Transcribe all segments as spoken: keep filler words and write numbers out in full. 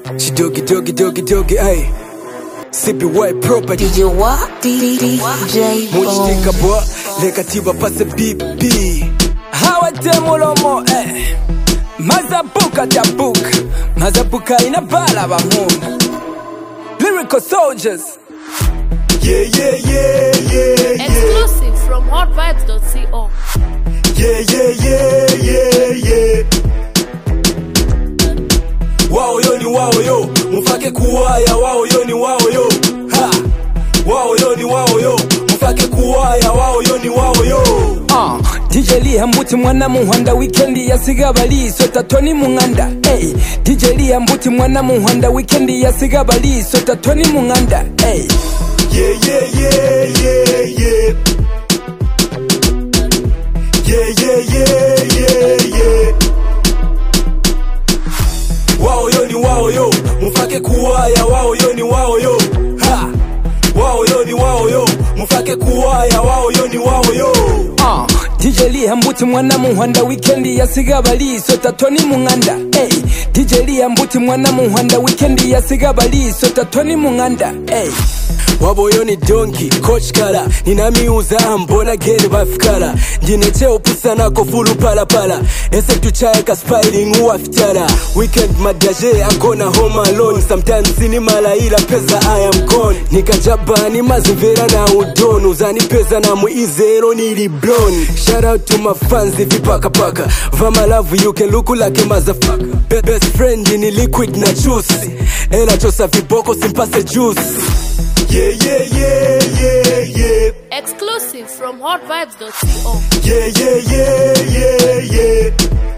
She doggy doggy doggy doggy, ay. Sippy white property. D J what? D J Munchitika boy, leka tiba pase B B. Hawa temulomo eh. Mazabuka tabuka, mazabuka inabala bahuna. Lyrical soldiers. Yeah yeah yeah yeah yeah. Exclusive from hot vibes dot co. Yeah yeah yeah yeah yeah. Wao yo ni wao yo, mufake kuwaya. Wao yo ni wao yo, ha. Wao yo ni wao yo, mufake kuwaya. Wao yo ni wao yo. Uh, D J Lee hambuti mwana muhanda weekendi yasiga bali sota toni munganda. Hey, D J Lee hambuti mwana muhanda weekendi yasiga bali sota toni munganda. Hey. Yeah yeah yeah yeah yeah. Yeah yeah yeah yeah yeah. Wao yo ni wao yo, mufake kuwaya. Wao yo ni wao yo, ha. Wao yo ni wao yo, mufake kuwaya. Wao yo ni wao yo. Uh, D J Lee hambuti mwana muhanda weekendi yasiga bali sota toni munganda. Hey, D J Lee hambuti mwana muhanda weekendi yasiga bali sota toni munganda. Hey. Wabo yo ni donkey, coach kala. Ninamiuza mbona geni bafikala. Njinete upusa nako fulu pala pala. Ese tuchaye ka spying uafitala. Weekend madaje akona home alone. Sometimes sini mala ila peza I am gone. Nikajabani mazimvera na udonu. Zani peza na muizero nili blown. Shout out to my fans vipaka paka. Vama love you can look like a motherfucker. Be best friend ni liquid na juice. Ela chosa viboko simpase juice. Yeah, yeah, yeah, yeah, yeah. Exclusive from hot vibes dot co. Yeah, yeah, yeah, yeah, yeah.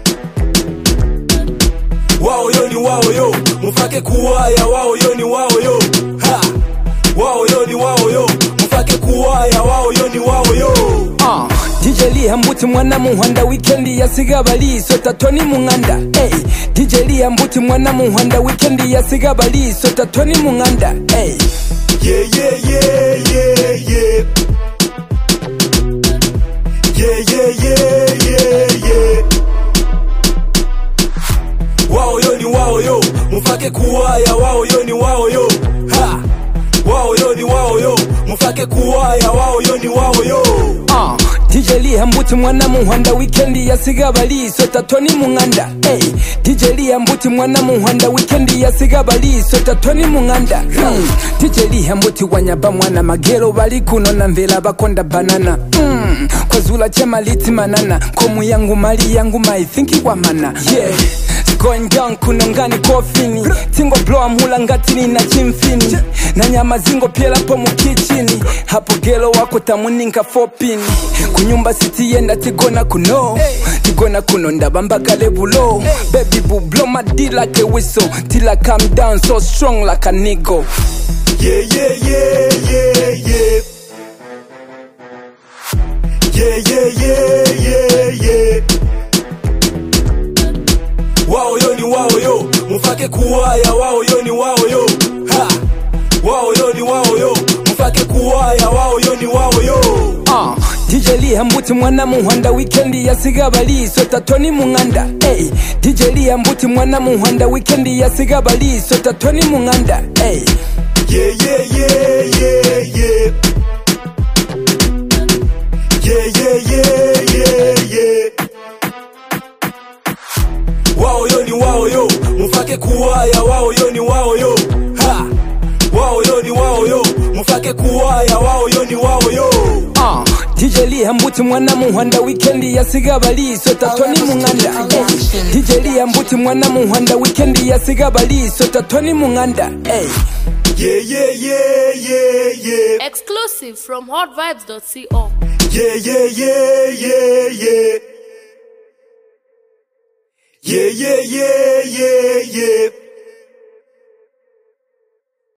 Wao yo ni wao yo, mufake kuwaya. Wao yo ni wao yo, ha. Wao yo ni wao yo, mufake kuwaya. Wao yo ni wao yo. Uh, D J Lee hambuti mwana muhanda weekendi yasiga bali sota toni munganda. Hey, D J Lee hambuti mwana muhanda weekendi yasiga bali sota toni munganda. Hey. Yeah, yeah, yeah, yeah, yeah. Yeah, yeah, yeah, yeah, yeah. Wao yo ni wao yo, mufake kuwaya. Wao yo ni wao yo, ha. Wao yo ni wao yo, mufake kuwaya. Wao yo ni wao yo. Uh, D J Lee hambuti mwana muhanda weekendi yasiga bali sota toni munganda. Hey, D J Lee hambuti mwana muhanda weekendi yasiga bali sota toni munganda. Hmm. D J Lee hambuti wanyaba mwana magero bali kuno na mvela bakonda banana. Hmm. Kwa zula chema liti manana. Komu yangu mali yangu mai thinki wa mana. Yeah. Going down kunongani kofini. Tingo blow amhula ngatini na chimfini. Na nyama zingo piela po mukichini. Hapo gelo wako tamuninka fopini. Kunyumba city yenda tigona kuno. Tigona kuno ndabamba kalebulo. Baby boo blow my D like a whistle. Till I calm down so strong like a nigga. Yeah, yeah, yeah, yeah, yeah. Yeah, yeah, yeah, yeah, yeah. Wao yo ni wao yo, mufake kuwaya. Wao yo ni wao yo, ha. Wao yo ni wao yo, mufake kuwaya. Wao yo ni wao yo. Uh, D J Lee hambuti mwana muhanda weekendi yasiga bali sota toni munganda. Hey, D J Lee hambuti mwana muhanda weekendi yasiga bali sota toni munganda. Hey. Yeah, yeah, yeah, yeah, yeah. Yeah, yeah, yeah, yeah, yeah. Wao yo ni wao yo, mufake kuwaya. Wao yo ni wao yo, ha. Wao yo ni wao yo, mufake kuwaya. Wao yo ni wao yo. Uh, D J Lee hambuti mwana muhanda weekendi yasiga bali sota toni munganda. Hey, D J Lee hambuti mwana muhanda weekendi yasiga bali sota toni munganda. Hey. Yeah, yeah, yeah, yeah, yeah. Exclusive from hot vibes dot co. Yeah, yeah, yeah, yeah, yeah. Yeah, yeah, yeah, yeah, yeah.